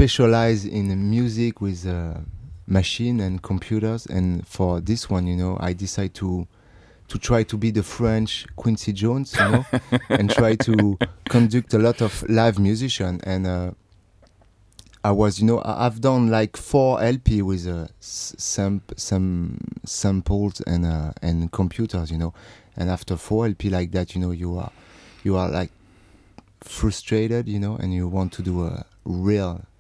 specialize in music with machine and computers, and for this one, I decide to try to be the French Quincy Jones, and try to conduct a lot of live musician. And I was, I've done like 4 LP with some samples and computers, and after 4 LP like that, you are like frustrated, and you want to do a real